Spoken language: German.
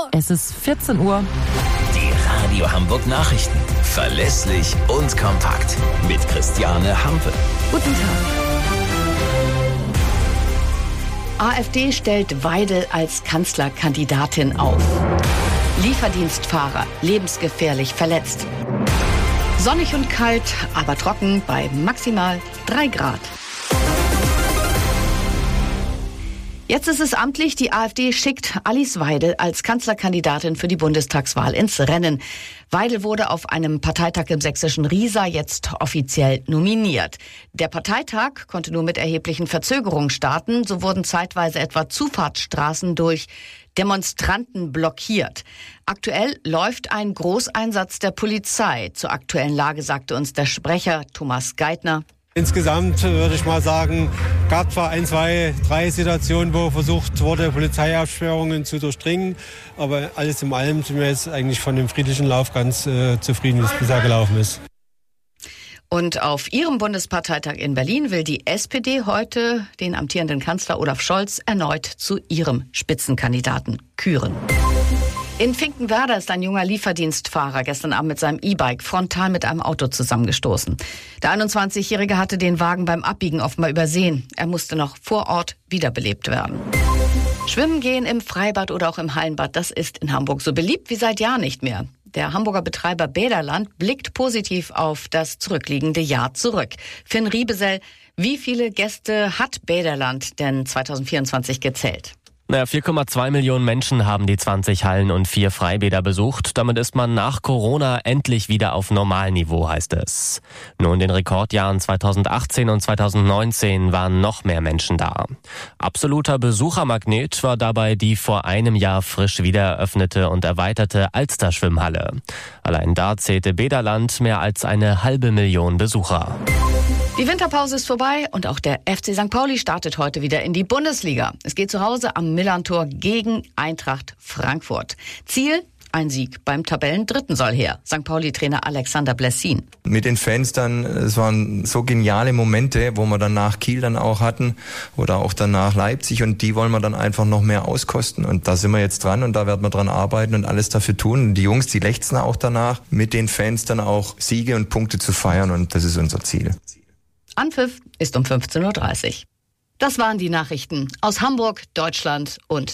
Es ist 14 Uhr. Die Radio Hamburg Nachrichten. Verlässlich und kompakt. Mit Christiane Hampe. Guten Tag. AfD stellt Weidel als Kanzlerkandidatin auf. Lieferdienstfahrer lebensgefährlich verletzt. Sonnig und kalt, aber trocken bei maximal 3 Grad. Jetzt ist es amtlich, die AfD schickt Alice Weidel als Kanzlerkandidatin für die Bundestagswahl ins Rennen. Weidel wurde auf einem Parteitag im sächsischen Riesa jetzt offiziell nominiert. Der Parteitag konnte nur mit erheblichen Verzögerungen starten. So wurden zeitweise etwa Zufahrtsstraßen durch Demonstranten blockiert. Aktuell läuft ein Großeinsatz der Polizei. Zur aktuellen Lage sagte uns der Sprecher Thomas Geithner. Insgesamt würde ich mal sagen, gab zwar 1, 2, 3 Situationen, wo versucht wurde, Polizeiabsperrungen zu durchdringen, aber alles in allem sind wir jetzt eigentlich von dem friedlichen Lauf ganz zufrieden, wie es bisher gelaufen ist. Und auf ihrem Bundesparteitag in Berlin will die SPD heute den amtierenden Kanzler Olaf Scholz erneut zu ihrem Spitzenkandidaten küren. In Finkenwerder ist ein junger Lieferdienstfahrer gestern Abend mit seinem E-Bike frontal mit einem Auto zusammengestoßen. Der 21-Jährige hatte den Wagen beim Abbiegen offenbar übersehen. Er musste noch vor Ort wiederbelebt werden. Schwimmen gehen im Freibad oder auch im Hallenbad, das ist in Hamburg so beliebt wie seit Jahren nicht mehr. Der Hamburger Betreiber Bäderland blickt positiv auf das zurückliegende Jahr zurück. Finn Riebesell, wie viele Gäste hat Bäderland denn 2024 gezählt? 4,2 Millionen Menschen haben die 20 Hallen und 4 Freibäder besucht. Damit ist man nach Corona endlich wieder auf Normalniveau, heißt es. Nur in den Rekordjahren 2018 und 2019 waren noch mehr Menschen da. Absoluter Besuchermagnet war dabei die vor einem Jahr frisch wieder eröffnete und erweiterte Alster-Schwimmhalle. Allein da zählte Bäderland mehr als 500.000 Besucher. Die Winterpause ist vorbei und auch der FC St. Pauli startet heute wieder in die Bundesliga. Es geht zu Hause am Millerntor gegen Eintracht Frankfurt. Ziel? Ein Sieg beim Tabellendritten soll her. St. Pauli-Trainer Alexander Blessin. Mit den Fans dann, es waren so geniale Momente, wo wir dann nach Kiel dann auch hatten oder auch dann nach Leipzig und die wollen wir dann einfach noch mehr auskosten und da sind wir jetzt dran und da werden wir dran arbeiten und alles dafür tun. Und die Jungs, die lechzen auch danach, mit den Fans dann auch Siege und Punkte zu feiern und das ist unser Ziel. Anpfiff ist um 15.30 Uhr. Das waren die Nachrichten aus Hamburg, Deutschland und